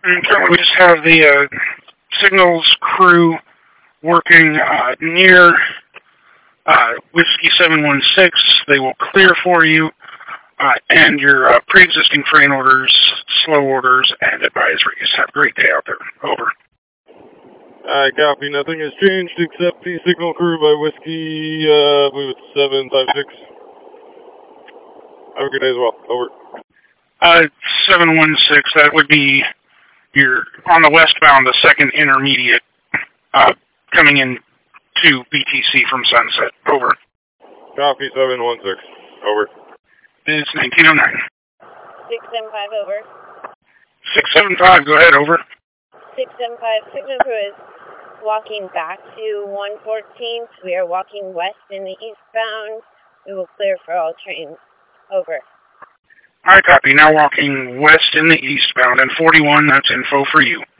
Currently, we just have the signals crew working near Whiskey 716. They will clear for you, and your pre-existing train orders, slow orders, and advisories. Have a great day out there. Over. I copy. Nothing has changed except the signal crew by Whiskey, I believe it's 756. Have a good day as well. Over. 716, that would be your, on the westbound, the second intermediate, coming in to BTC from Sunset. Over. Copy 716. Over. It's 1909. 675, over. 675, go ahead, over. 675, signal crew is walking back to 114th. We are walking west in the eastbound. We will clear for all trains. Over. I copy. Now walking west in the eastbound, and 41, that's info for you.